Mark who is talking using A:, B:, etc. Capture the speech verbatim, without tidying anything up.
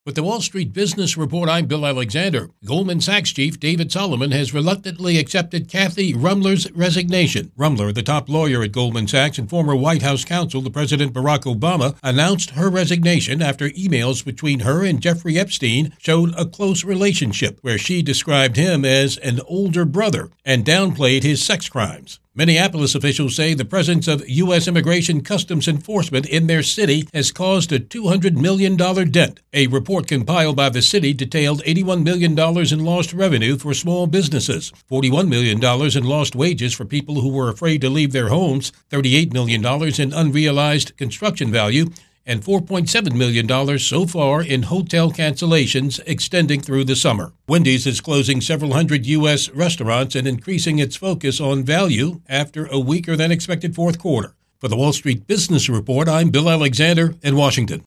A: With the Wall Street Business Report, I'm Bill Alexander. Goldman Sachs chief David Solomon has reluctantly accepted Kathy Ruemmler's resignation. Ruemmler, the top lawyer at Goldman Sachs and former White House counsel to President Barack Obama, announced her resignation after emails between her and Jeffrey Epstein showed a close relationship, where she described him as an older brother and downplayed his sex crimes. Minneapolis officials say the presence of U S Immigration Customs Enforcement in their city has caused a two hundred million dollars dent. A report compiled by the city detailed eighty-one million dollars in lost revenue for small businesses, forty-one million dollars in lost wages for people who were afraid to leave their homes, thirty-eight million dollars in unrealized construction value, and four point seven million dollars so far in hotel cancellations extending through the summer. Wendy's is closing several hundred U S restaurants and increasing its focus on value after a weaker than expected fourth quarter. For the Wall Street Business Report, I'm Bill Alexander in Washington.